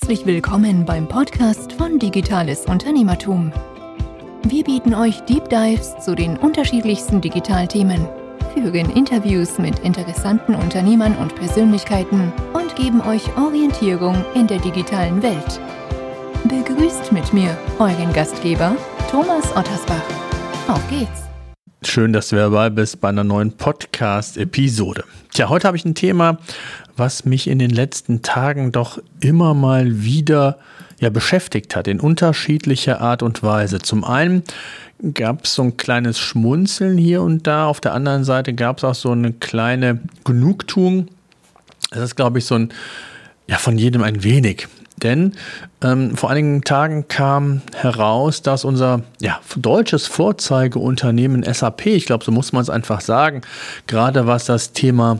Herzlich willkommen beim Podcast von Digitales Unternehmertum. Wir bieten euch Deep Dives zu den unterschiedlichsten Digitalthemen, führen Interviews mit interessanten Unternehmern und Persönlichkeiten und geben euch Orientierung in der digitalen Welt. Begrüßt mit mir euren Gastgeber Thomas Ottersbach. Auf geht's! Schön, dass du dabei bist bei einer neuen Podcast-Episode. Tja, heute habe ich ein Thema, was mich in den letzten Tagen doch immer mal wieder beschäftigt hat, in unterschiedlicher Art und Weise. Zum einen gab es so ein kleines Schmunzeln hier und da, auf der anderen Seite gab es auch so eine kleine Genugtuung. Das ist, glaube ich, so ein, von jedem ein wenig. Denn vor einigen Tagen kam heraus, dass unser deutsches Vorzeigeunternehmen SAP, ich glaube, so muss man es einfach sagen, gerade was das Thema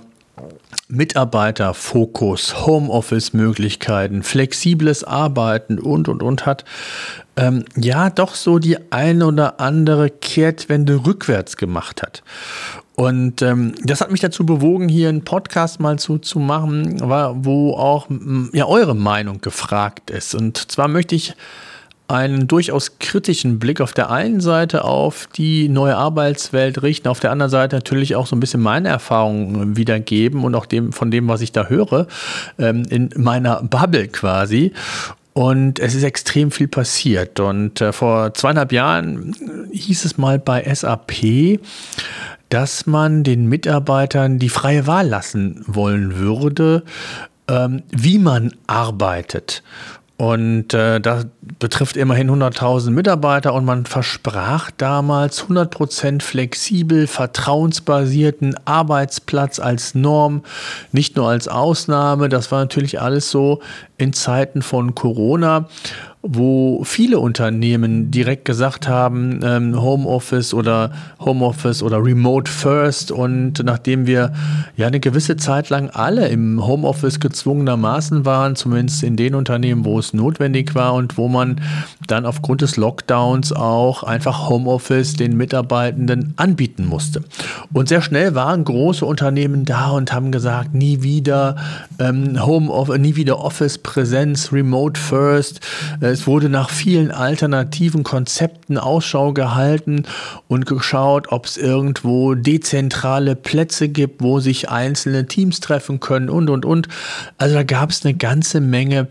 Mitarbeiterfokus, Homeoffice-Möglichkeiten, flexibles Arbeiten und hat, doch so die eine oder andere Kehrtwende rückwärts gemacht hat. Und das hat mich dazu bewogen, hier einen Podcast mal zu machen, wo auch eure Meinung gefragt ist. Und zwar möchte ich einen durchaus kritischen Blick auf der einen Seite auf die neue Arbeitswelt richten, auf der anderen Seite natürlich auch so ein bisschen meine Erfahrungen wiedergeben und auch von dem, was ich da höre, in meiner Bubble quasi. Und es ist extrem viel passiert. Und vor 2,5 Jahren hieß es mal bei SAP, dass man den Mitarbeitern die freie Wahl lassen wollen würde, wie man arbeitet. Und das betrifft immerhin 100.000 Mitarbeiter und man versprach damals 100% flexibel, vertrauensbasierten Arbeitsplatz als Norm, nicht nur als Ausnahme. Das war natürlich alles so in Zeiten von Corona, wo viele Unternehmen direkt gesagt haben, Homeoffice oder Remote First. Und nachdem wir eine gewisse Zeit lang alle im Homeoffice gezwungenermaßen waren, zumindest in den Unternehmen, wo es notwendig war und wo man dann aufgrund des Lockdowns auch einfach Homeoffice den Mitarbeitenden anbieten musste. Und sehr schnell waren große Unternehmen da und haben gesagt, nie wieder Homeoffice, nie wieder Office-Präsenz, Remote First. Es wurde nach vielen alternativen Konzepten Ausschau gehalten und geschaut, ob es irgendwo dezentrale Plätze gibt, wo sich einzelne Teams treffen können und. Also da gab es eine ganze Menge,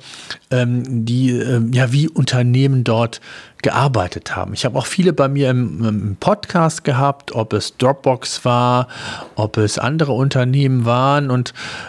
wie Unternehmen dort gearbeitet haben. Ich habe auch viele bei mir im Podcast gehabt, ob es Dropbox war, ob es andere Unternehmen waren und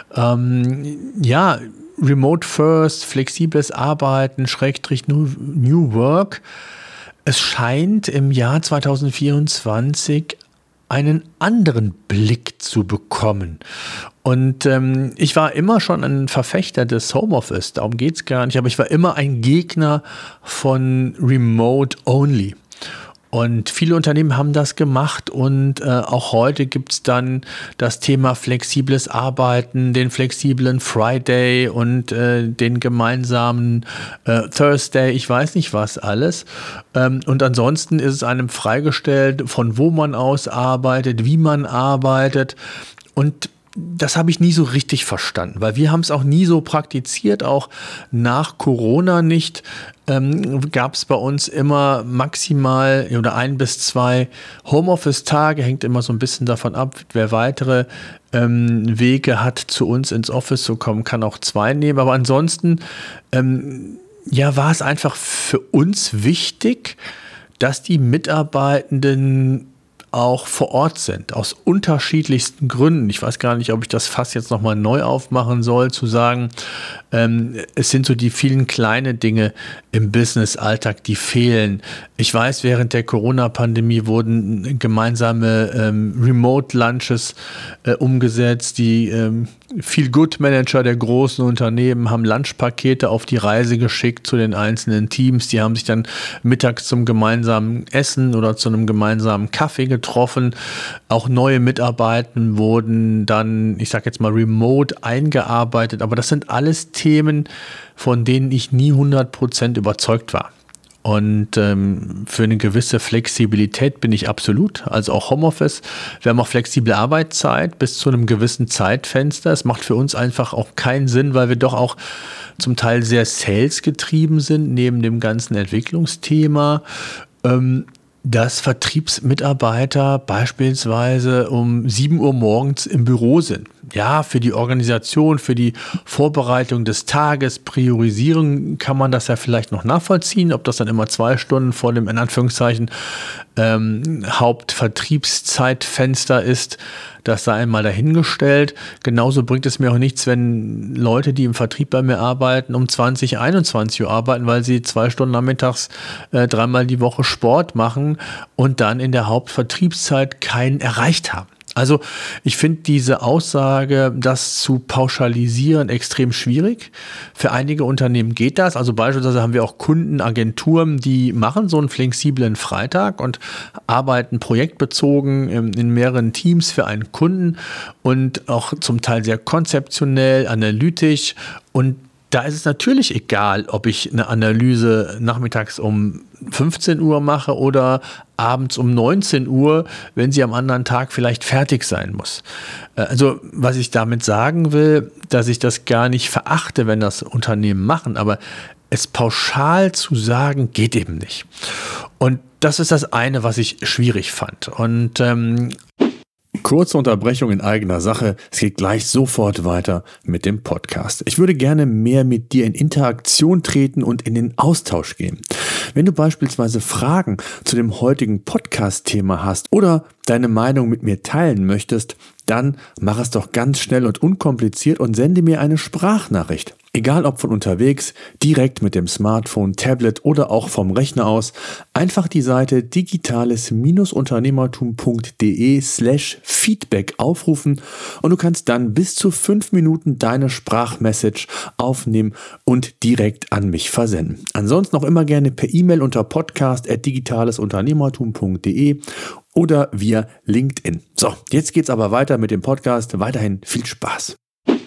Remote First, flexibles Arbeiten, / New Work. Es scheint im Jahr 2024 einen anderen Blick zu bekommen. Und ich war immer schon ein Verfechter des Homeoffice, darum geht es gar nicht, aber ich war immer ein Gegner von Remote Only. Und viele Unternehmen haben das gemacht und auch heute gibt es dann das Thema flexibles Arbeiten, den flexiblen Friday und den gemeinsamen Thursday, ich weiß nicht was alles. Und ansonsten ist es einem freigestellt, von wo man aus arbeitet, wie man arbeitet. Und das habe ich nie so richtig verstanden, weil wir haben es auch nie so praktiziert, auch nach Corona nicht. Gab es bei uns immer maximal 1 bis 2 Homeoffice-Tage, hängt immer so ein bisschen davon ab, wer weitere Wege hat, zu uns ins Office zu kommen, kann auch 2 nehmen. Aber ansonsten war es einfach für uns wichtig, dass die Mitarbeitenden auch vor Ort sind, aus unterschiedlichsten Gründen. Ich weiß gar nicht, ob ich das Fass jetzt nochmal neu aufmachen soll, zu sagen, es sind so die vielen kleinen Dinge im Business-Alltag, die fehlen. Ich weiß, während der Corona-Pandemie wurden gemeinsame Remote-Lunches umgesetzt. Die Feel-Good-Manager der großen Unternehmen haben Lunchpakete auf die Reise geschickt zu den einzelnen Teams. Die haben sich dann mittags zum gemeinsamen Essen oder zu einem gemeinsamen Kaffee getroffen. Auch neue Mitarbeiter wurden dann, ich sage jetzt mal, remote eingearbeitet. Aber das sind alles Themen, von denen ich nie 100% überzeugt war. Und für eine gewisse Flexibilität bin ich absolut, also auch Homeoffice. Wir haben auch flexible Arbeitszeit bis zu einem gewissen Zeitfenster. Es macht für uns einfach auch keinen Sinn, weil wir doch auch zum Teil sehr salesgetrieben sind, neben dem ganzen Entwicklungsthema, dass Vertriebsmitarbeiter beispielsweise um 7 Uhr morgens im Büro sind. Ja, für die Organisation, für die Vorbereitung des Tages, Priorisierung kann man das ja vielleicht noch nachvollziehen, ob das dann immer 2 Stunden vor dem, in Anführungszeichen, Hauptvertriebszeitfenster ist, das sei einmal dahingestellt. Genauso bringt es mir auch nichts, wenn Leute, die im Vertrieb bei mir arbeiten, um 20, 21 Uhr arbeiten, weil sie 2 Stunden nachmittags 3-mal die Woche Sport machen und dann in der Hauptvertriebszeit keinen erreicht haben. Also ich finde diese Aussage, das zu pauschalisieren, extrem schwierig. Für einige Unternehmen geht das. Also beispielsweise haben wir auch Kunden, Agenturen, die machen so einen flexiblen Freitag und arbeiten projektbezogen in mehreren Teams für einen Kunden und auch zum Teil sehr konzeptionell, analytisch. Und da ist es natürlich egal, ob ich eine Analyse nachmittags um 15 Uhr mache oder abends um 19 Uhr, wenn sie am anderen Tag vielleicht fertig sein muss. Also was ich damit sagen will, dass ich das gar nicht verachte, wenn das Unternehmen machen, aber es pauschal zu sagen, geht eben nicht. Und das ist das eine, was ich schwierig fand. Und kurze Unterbrechung in eigener Sache. Es geht gleich sofort weiter mit dem Podcast. Ich würde gerne mehr mit dir in Interaktion treten und in den Austausch gehen. Wenn du beispielsweise Fragen zu dem heutigen Podcast-Thema hast oder deine Meinung mit mir teilen möchtest, dann mach es doch ganz schnell und unkompliziert und sende mir eine Sprachnachricht. Egal ob von unterwegs, direkt mit dem Smartphone, Tablet oder auch vom Rechner aus, einfach die Seite digitales-unternehmertum.de/Feedback aufrufen und du kannst dann bis zu 5 Minuten deine Sprachmessage aufnehmen und direkt an mich versenden. Ansonsten auch immer gerne per E-Mail unter podcast@digitalesunternehmertum.de oder via LinkedIn. So, jetzt geht's aber weiter mit dem Podcast. Weiterhin viel Spaß.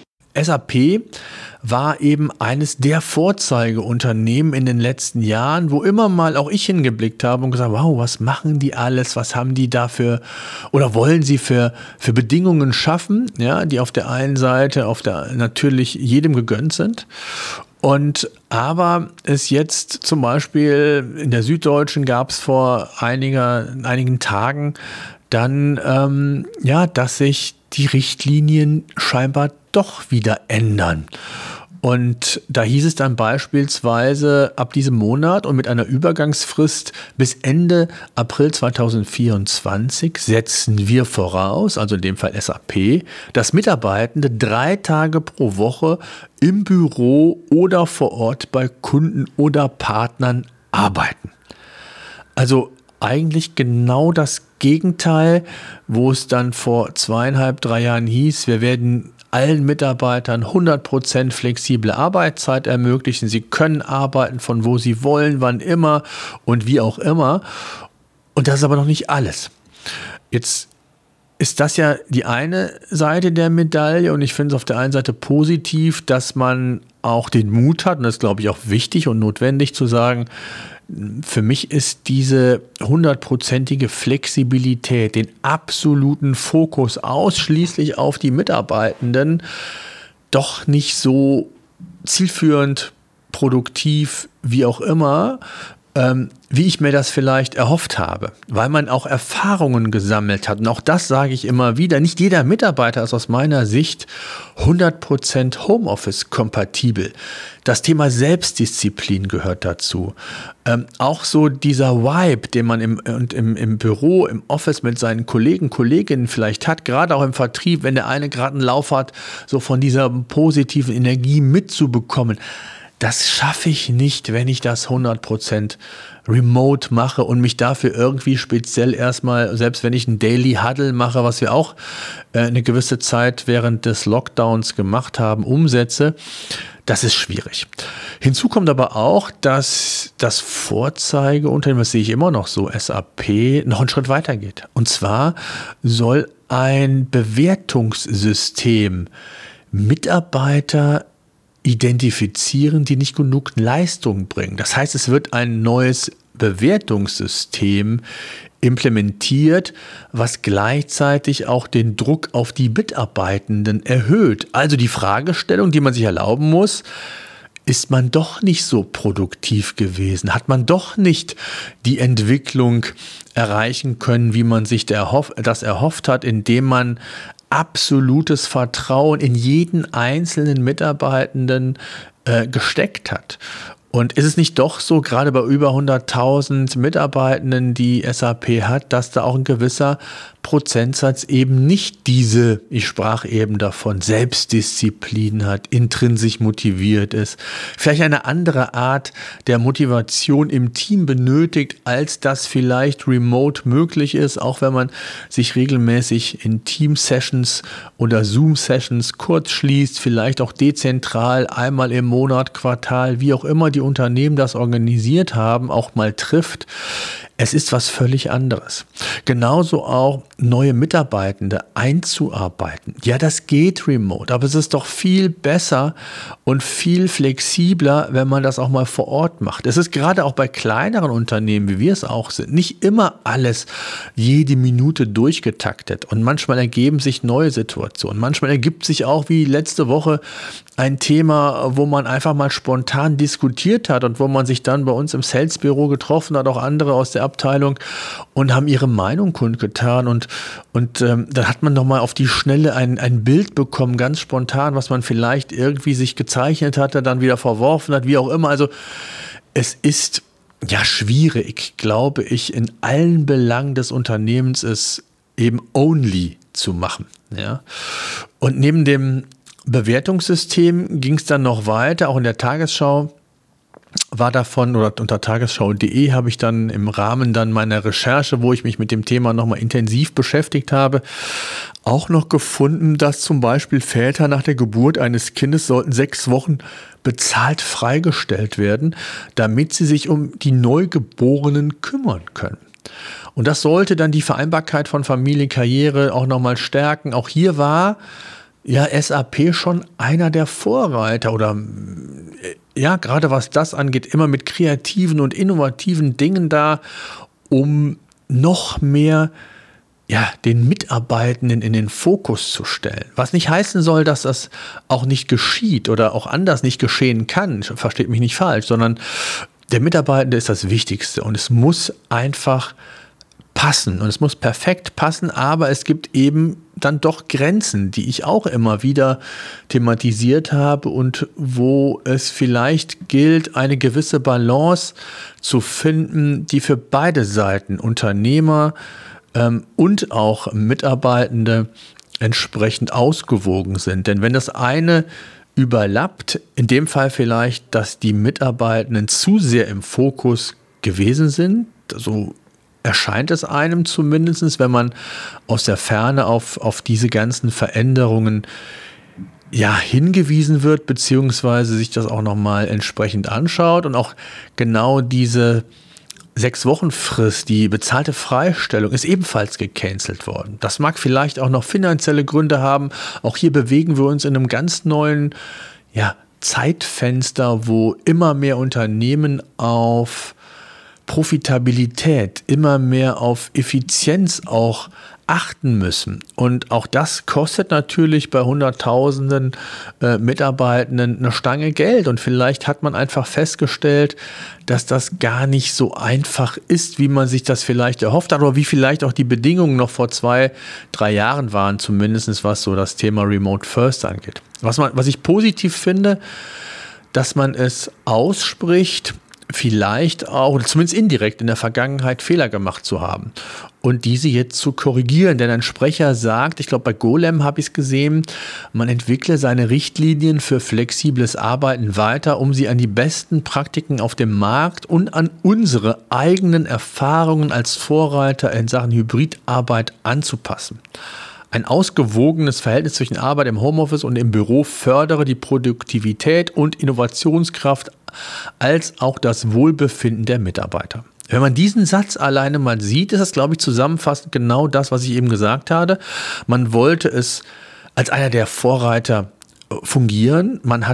SAP war eben eines der Vorzeigeunternehmen in den letzten Jahren, wo immer mal auch ich hingeblickt habe und gesagt, wow, was machen die alles, was haben die dafür oder wollen sie für Bedingungen schaffen, ja, die auf der einen Seite natürlich jedem gegönnt sind. Und aber es jetzt zum Beispiel in der Süddeutschen gab es vor einigen Tagen dann, dass sich die Richtlinien scheinbar doch wieder ändern. Und da hieß es dann beispielsweise, ab diesem Monat und mit einer Übergangsfrist bis Ende April 2024 setzen wir voraus, also in dem Fall SAP, dass Mitarbeitende 3 Tage pro Woche im Büro oder vor Ort bei Kunden oder Partnern arbeiten. Also eigentlich genau das Gegenteil, wo es dann vor 2,5, 3 Jahren hieß, wir werden allen Mitarbeitern 100% flexible Arbeitszeit ermöglichen. Sie können arbeiten, von wo sie wollen, wann immer und wie auch immer. Und das ist aber noch nicht alles. Jetzt ist das ja die eine Seite der Medaille und ich finde es auf der einen Seite positiv, dass man auch den Mut hat, und das ist, glaube ich, auch wichtig und notwendig zu sagen, für mich ist diese 100%ige Flexibilität, den absoluten Fokus ausschließlich auf die Mitarbeitenden doch nicht so zielführend, produktiv, wie auch immer, wie ich mir das vielleicht erhofft habe, weil man auch Erfahrungen gesammelt hat. Und auch das sage ich immer wieder, nicht jeder Mitarbeiter ist aus meiner Sicht 100% Homeoffice-kompatibel. Das Thema Selbstdisziplin gehört dazu. Auch so dieser Vibe, den man im Büro, im Office mit seinen Kollegen, Kolleginnen vielleicht hat, gerade auch im Vertrieb, wenn der eine gerade einen Lauf hat, so von dieser positiven Energie mitzubekommen. Das schaffe ich nicht, wenn ich das 100% remote mache und mich dafür irgendwie speziell erstmal, selbst wenn ich einen Daily Huddle mache, was wir auch eine gewisse Zeit während des Lockdowns gemacht haben, umsetze, das ist schwierig. Hinzu kommt aber auch, dass das Vorzeigeunternehmen, das sehe ich immer noch so, SAP, noch einen Schritt weiter geht. Und zwar soll ein Bewertungssystem Mitarbeiter identifizieren, die nicht genug Leistung bringen. Das heißt, es wird ein neues Bewertungssystem implementiert, was gleichzeitig auch den Druck auf die Mitarbeitenden erhöht. Also die Fragestellung, die man sich erlauben muss: Ist man doch nicht so produktiv gewesen? Hat man doch nicht die Entwicklung erreichen können, wie man sich das erhofft hat, indem man absolutes Vertrauen in jeden einzelnen Mitarbeitenden gesteckt hat? Und ist es nicht doch so, gerade bei über 100.000 Mitarbeitenden, die SAP hat, dass da auch ein gewisser Prozentsatz eben nicht diese, ich sprach eben davon, Selbstdisziplin hat, intrinsisch motiviert ist, vielleicht eine andere Art der Motivation im Team benötigt, als das vielleicht remote möglich ist, auch wenn man sich regelmäßig in Team-Sessions oder Zoom-Sessions kurz schließt, vielleicht auch dezentral einmal im Monat, Quartal, wie auch immer die Unternehmen das organisiert haben, auch mal trifft. Es ist was völlig anderes. Genauso auch neue Mitarbeitende einzuarbeiten. Ja, das geht remote, aber es ist doch viel besser und viel flexibler, wenn man das auch mal vor Ort macht. Es ist gerade auch bei kleineren Unternehmen, wie wir es auch sind, nicht immer alles jede Minute durchgetaktet. Und manchmal ergeben sich neue Situationen. Manchmal ergibt sich auch, wie letzte Woche, ein Thema, wo man einfach mal spontan diskutiert hat und wo man sich dann bei uns im Sales-Büro getroffen hat, auch andere aus der Abteilung, und haben ihre Meinung kundgetan. Und dann hat man nochmal auf die Schnelle ein Bild bekommen, ganz spontan, was man vielleicht irgendwie sich gezeichnet hatte, dann wieder verworfen hat, wie auch immer. Also es ist ja schwierig, glaube ich, in allen Belangen des Unternehmens es eben only zu machen. Ja? Und neben dem Bewertungssystem ging es dann noch weiter, auch in der Tagesschau war davon, oder unter tagesschau.de habe ich dann im Rahmen dann meiner Recherche, wo ich mich mit dem Thema nochmal intensiv beschäftigt habe, auch noch gefunden, dass zum Beispiel Väter nach der Geburt eines Kindes sollten 6 Wochen bezahlt freigestellt werden, damit sie sich um die Neugeborenen kümmern können. Und das sollte dann die Vereinbarkeit von Familie, Karriere auch nochmal stärken. Auch hier war ja SAP schon einer der Vorreiter oder ja, gerade was das angeht, immer mit kreativen und innovativen Dingen da, um noch mehr den Mitarbeitenden in den Fokus zu stellen. Was nicht heißen soll, dass das auch nicht geschieht oder auch anders nicht geschehen kann, versteht mich nicht falsch, sondern der Mitarbeitende ist das Wichtigste und es muss einfach passen und es muss perfekt passen, aber es gibt eben dann doch Grenzen, die ich auch immer wieder thematisiert habe und wo es vielleicht gilt, eine gewisse Balance zu finden, die für beide Seiten, Unternehmer und auch Mitarbeitende, entsprechend ausgewogen sind. Denn wenn das eine überlappt, in dem Fall vielleicht, dass die Mitarbeitenden zu sehr im Fokus gewesen sind, so erscheint es einem zumindest, wenn man aus der Ferne auf diese ganzen Veränderungen hingewiesen wird, beziehungsweise sich das auch nochmal entsprechend anschaut und auch genau diese 6-Wochen-Frist, die bezahlte Freistellung, ist ebenfalls gecancelt worden. Das mag vielleicht auch noch finanzielle Gründe haben. Auch hier bewegen wir uns in einem ganz neuen Zeitfenster, wo immer mehr Unternehmen auf Profitabilität, immer mehr auf Effizienz auch achten müssen. Und auch das kostet natürlich bei Hunderttausenden Mitarbeitenden eine Stange Geld. Und vielleicht hat man einfach festgestellt, dass das gar nicht so einfach ist, wie man sich das vielleicht erhofft hat oder wie vielleicht auch die Bedingungen noch vor 2-3 Jahren waren, zumindest was so das Thema Remote First angeht. Was ich positiv finde, dass man es ausspricht, vielleicht auch, oder zumindest indirekt in der Vergangenheit Fehler gemacht zu haben und diese jetzt zu korrigieren. Denn ein Sprecher sagt, ich glaube bei Golem habe ich es gesehen, man entwickle seine Richtlinien für flexibles Arbeiten weiter, um sie an die besten Praktiken auf dem Markt und an unsere eigenen Erfahrungen als Vorreiter in Sachen Hybridarbeit anzupassen. Ein ausgewogenes Verhältnis zwischen Arbeit im Homeoffice und im Büro fördere die Produktivität und Innovationskraft als auch das Wohlbefinden der Mitarbeiter. Wenn man diesen Satz alleine mal sieht, ist das, glaube ich, zusammenfassend genau das, was ich eben gesagt habe. Man wollte es als einer der Vorreiter fungieren. Man hat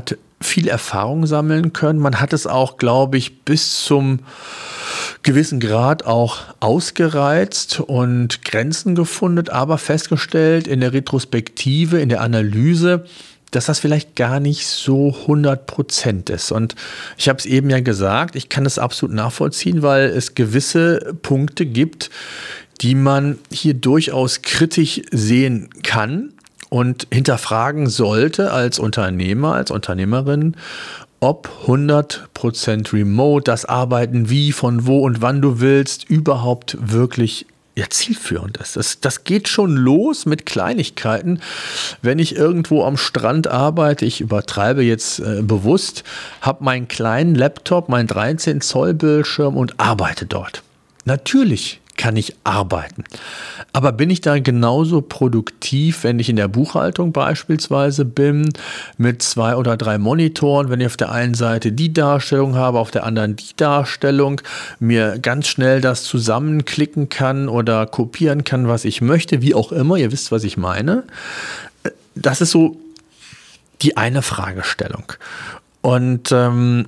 viel Erfahrung sammeln können. Man hat es auch, glaube ich, bis zum gewissen Grad auch ausgereizt und Grenzen gefunden, aber festgestellt in der Retrospektive, in der Analyse, dass das vielleicht gar nicht so 100% ist. Und ich habe es eben ja gesagt, ich kann das absolut nachvollziehen, weil es gewisse Punkte gibt, die man hier durchaus kritisch sehen kann und hinterfragen sollte als Unternehmer, als Unternehmerin, ob 100% Remote, das Arbeiten wie, von wo und wann du willst, überhaupt wirklich zielführend ist. Das geht schon los mit Kleinigkeiten. Wenn ich irgendwo am Strand arbeite, ich übertreibe jetzt bewusst, habe meinen kleinen Laptop, meinen 13 Zoll Bildschirm und arbeite dort. Natürlich kann ich arbeiten. Aber bin ich da genauso produktiv, wenn ich in der Buchhaltung beispielsweise bin, mit 2 oder 3 Monitoren, wenn ich auf der einen Seite die Darstellung habe, auf der anderen die Darstellung, mir ganz schnell das zusammenklicken kann oder kopieren kann, was ich möchte, wie auch immer, ihr wisst, was ich meine. Das ist so die eine Fragestellung. Und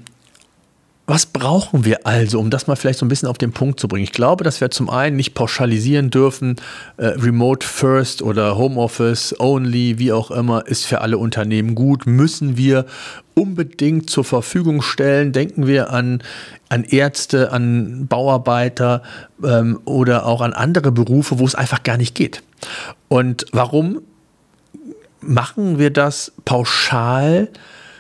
was brauchen wir also, um das mal vielleicht so ein bisschen auf den Punkt zu bringen? Ich glaube, dass wir zum einen nicht pauschalisieren dürfen, Remote First oder Homeoffice Only, wie auch immer, ist für alle Unternehmen gut, müssen wir unbedingt zur Verfügung stellen. Denken wir an Ärzte, an Bauarbeiter oder auch an andere Berufe, wo es einfach gar nicht geht. Und warum machen wir das pauschal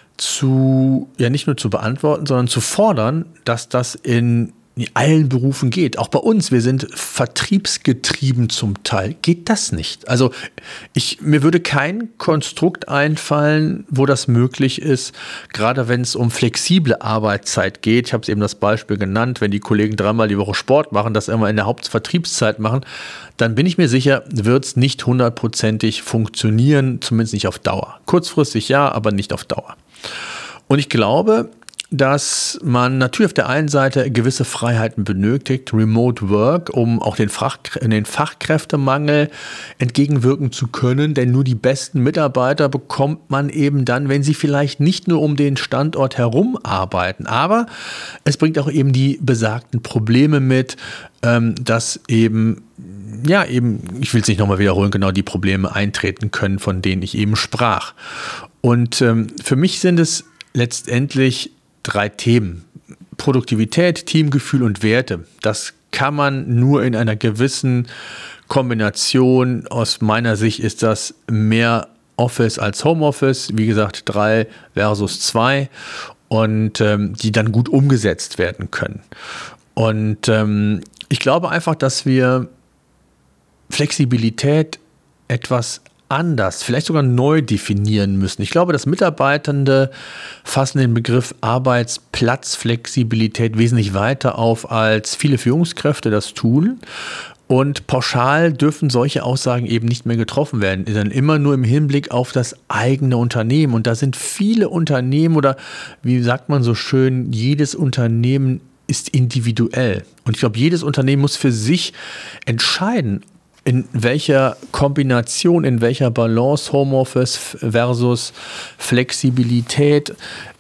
nicht nur zu beantworten, sondern zu fordern, dass das in allen Berufen geht. Auch bei uns, wir sind vertriebsgetrieben zum Teil. Geht das nicht? Also mir würde kein Konstrukt einfallen, wo das möglich ist, gerade wenn es um flexible Arbeitszeit geht. Ich habe es eben das Beispiel genannt, wenn die Kollegen 3-mal die Woche Sport machen, das immer in der Hauptvertriebszeit machen, dann bin ich mir sicher, wird es nicht 100%ig funktionieren, zumindest nicht auf Dauer. Kurzfristig ja, aber nicht auf Dauer. Und ich glaube, dass man natürlich auf der einen Seite gewisse Freiheiten benötigt, Remote Work, um auch den Fachkräftemangel entgegenwirken zu können, denn nur die besten Mitarbeiter bekommt man eben dann, wenn sie vielleicht nicht nur um den Standort herum arbeiten, aber es bringt auch eben die besagten Probleme mit, dass eben, ich will es nicht nochmal wiederholen, genau die Probleme eintreten können, von denen ich eben sprach. Und für mich sind es letztendlich 3 Themen. Produktivität, Teamgefühl und Werte. Das kann man nur in einer gewissen Kombination. Aus meiner Sicht ist das mehr Office als Homeoffice. Wie gesagt, 3 versus 2 und die dann gut umgesetzt werden können. Und ich glaube einfach, dass wir Flexibilität etwas anders, vielleicht sogar neu definieren müssen. Ich glaube, dass Mitarbeitende fassen den Begriff Arbeitsplatzflexibilität wesentlich weiter auf, als viele Führungskräfte das tun. Und pauschal dürfen solche Aussagen eben nicht mehr getroffen werden, sondern immer nur im Hinblick auf das eigene Unternehmen. Und da sind viele Unternehmen oder, wie sagt man so schön, jedes Unternehmen ist individuell. Und ich glaube, jedes Unternehmen muss für sich entscheiden, in welcher Kombination, in welcher Balance Homeoffice versus Flexibilität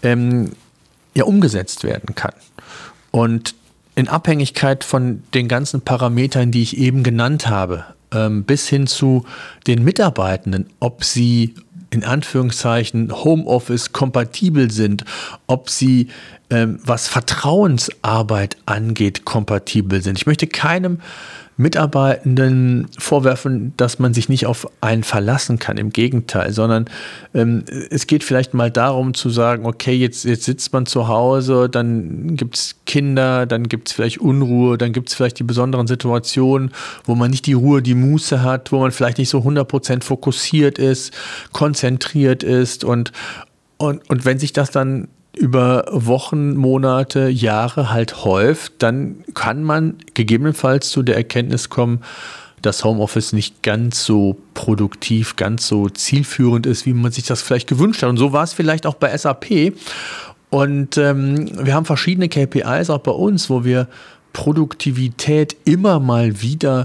umgesetzt werden kann. Und in Abhängigkeit von den ganzen Parametern, die ich eben genannt habe, bis hin zu den Mitarbeitenden, ob sie in Anführungszeichen Homeoffice kompatibel sind, ob sie was Vertrauensarbeit angeht, kompatibel sind. Ich möchte keinem Mitarbeitenden vorwerfen, dass man sich nicht auf einen verlassen kann. Im Gegenteil, sondern es geht vielleicht mal darum zu sagen, okay, jetzt sitzt man zu Hause, dann gibt es Kinder, dann gibt es vielleicht Unruhe, dann gibt es vielleicht die besonderen Situationen, wo man nicht die Ruhe, die Muße hat, wo man vielleicht nicht so 100% fokussiert ist, konzentriert ist und wenn sich das dann über Wochen, Monate, Jahre halt häuft, dann kann man gegebenenfalls zu der Erkenntnis kommen, dass Homeoffice nicht ganz so produktiv, ganz so zielführend ist, wie man sich das vielleicht gewünscht hat. Und so war es vielleicht auch bei SAP. Und wir haben verschiedene KPIs auch bei uns, wo wir Produktivität immer mal wieder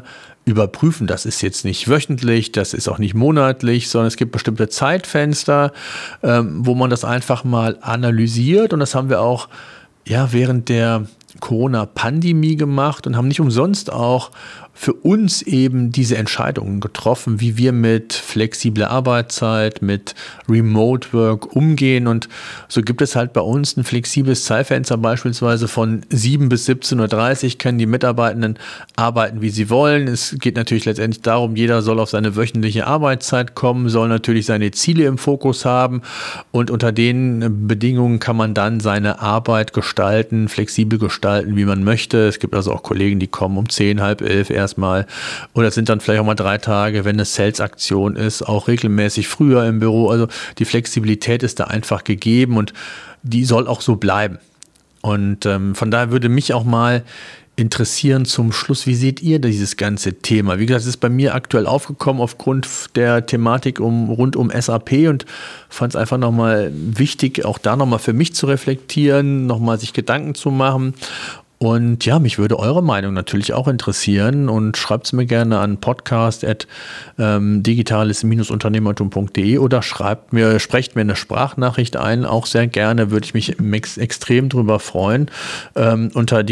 überprüfen. Das ist jetzt nicht wöchentlich, das ist auch nicht monatlich, sondern es gibt bestimmte Zeitfenster, wo man das einfach mal analysiert. Und das haben wir auch während der Corona-Pandemie gemacht und haben nicht umsonst auch für uns eben diese Entscheidungen getroffen, wie wir mit flexibler Arbeitszeit, mit Remote Work umgehen. Und so gibt es halt bei uns ein flexibles Zeitfenster, beispielsweise von 7 bis 17:30 Uhr können die Mitarbeitenden arbeiten, wie sie wollen. Es geht natürlich letztendlich darum, jeder soll auf seine wöchentliche Arbeitszeit kommen, soll natürlich seine Ziele im Fokus haben und unter den Bedingungen kann man dann seine Arbeit gestalten, flexibel gestalten, wie man möchte. Es gibt also auch Kollegen, die kommen um 10, halb 11 erstmal oder sind dann vielleicht auch mal 3 Tage, wenn eine Sales-Aktion ist, auch regelmäßig früher im Büro. Also die Flexibilität ist da einfach gegeben und die soll auch so bleiben. Und von daher würde mich auch mal interessieren zum Schluss, wie seht ihr dieses ganze Thema? Wie gesagt, es ist bei mir aktuell aufgekommen aufgrund der Thematik rund um SAP und fand es einfach nochmal wichtig, auch da nochmal für mich zu reflektieren, nochmal sich Gedanken zu machen. Und ja, mich würde eure Meinung natürlich auch interessieren und schreibt es mir gerne an podcast@digitales-unternehmertum.de oder sprecht mir eine Sprachnachricht ein, auch sehr gerne, würde ich mich extrem drüber freuen, unter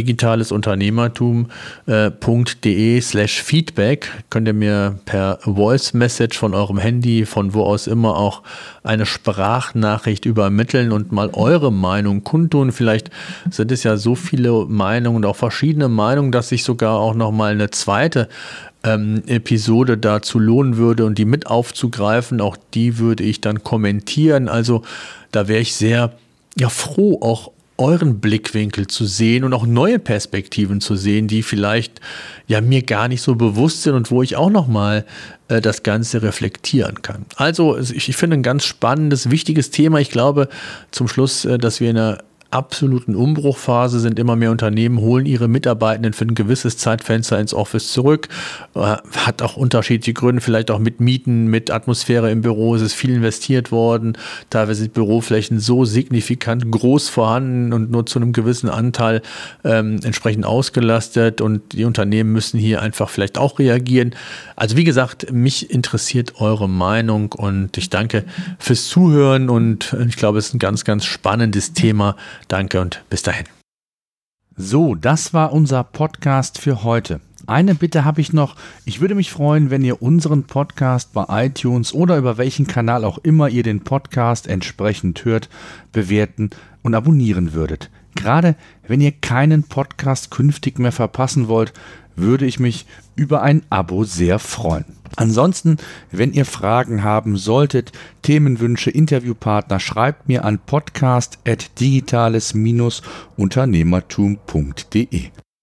digitalesunternehmertum.de/feedback könnt ihr mir per Voice Message von eurem Handy, von wo aus immer auch eine Sprachnachricht übermitteln und mal eure Meinung kundtun. Vielleicht sind es ja so viele Meinungen und auch verschiedene Meinungen, dass sich sogar auch nochmal eine zweite Episode dazu lohnen würde und die mit aufzugreifen. Auch die würde ich dann kommentieren. Also da wäre ich sehr froh, auch euren Blickwinkel zu sehen und auch neue Perspektiven zu sehen, die vielleicht mir gar nicht so bewusst sind und wo ich auch nochmal das Ganze reflektieren kann. Also ich finde ein ganz spannendes, wichtiges Thema. Ich glaube zum Schluss, dass wir in einer absoluten Umbruchphase sind. Immer mehr Unternehmen holen ihre Mitarbeitenden für ein gewisses Zeitfenster ins Office zurück. Hat auch unterschiedliche Gründe, vielleicht auch mit Mieten, mit Atmosphäre im Büro. Es ist viel investiert worden. Teilweise sind Büroflächen so signifikant groß vorhanden und nur zu einem gewissen Anteil entsprechend ausgelastet. Und die Unternehmen müssen hier einfach vielleicht auch reagieren. Also wie gesagt, mich interessiert eure Meinung und ich danke fürs Zuhören und ich glaube, es ist ein ganz, ganz spannendes Thema. Danke und bis dahin. So, das war unser Podcast für heute. Eine Bitte habe ich noch. Ich würde mich freuen, wenn ihr unseren Podcast bei iTunes oder über welchen Kanal auch immer ihr den Podcast entsprechend hört, bewerten und abonnieren würdet. Gerade wenn ihr keinen Podcast künftig mehr verpassen wollt, würde ich mich über ein Abo sehr freuen. Ansonsten, wenn ihr Fragen haben solltet, Themenwünsche, Interviewpartner, schreibt mir an podcast@digitales-unternehmertum.de.